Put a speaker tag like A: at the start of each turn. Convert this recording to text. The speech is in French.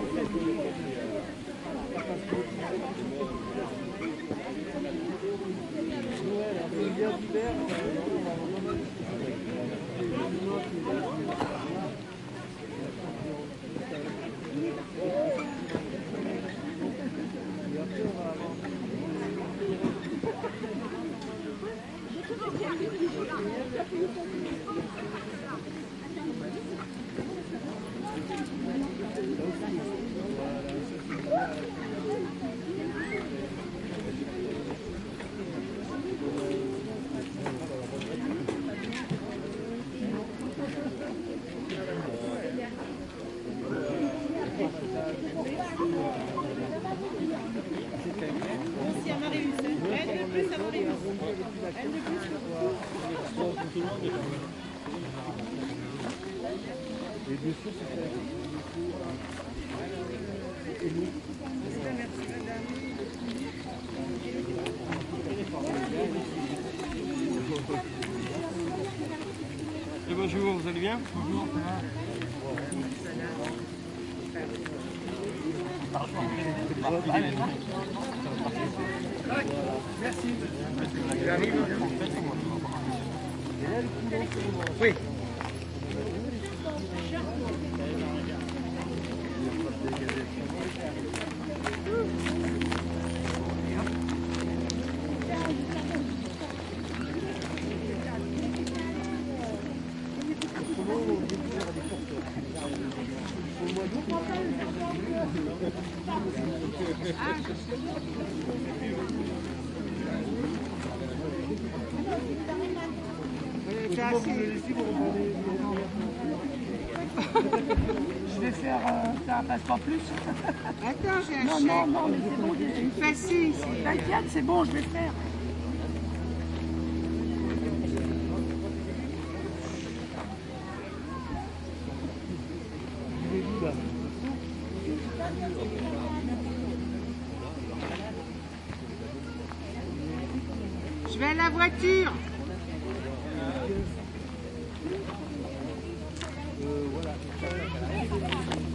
A: Et bonjour, vous allez bien?
B: Bonjour, ça va? Merci. J'arrive. Oui. Je vais faire un passeport plus.
C: Attends, j'ai un
B: Non,
C: chèque.
B: non, mais c'est bon.
C: Une facile ici.
B: T'inquiète, c'est bon, je vais faire.
C: Je vais à la voiture.
D: Voilà.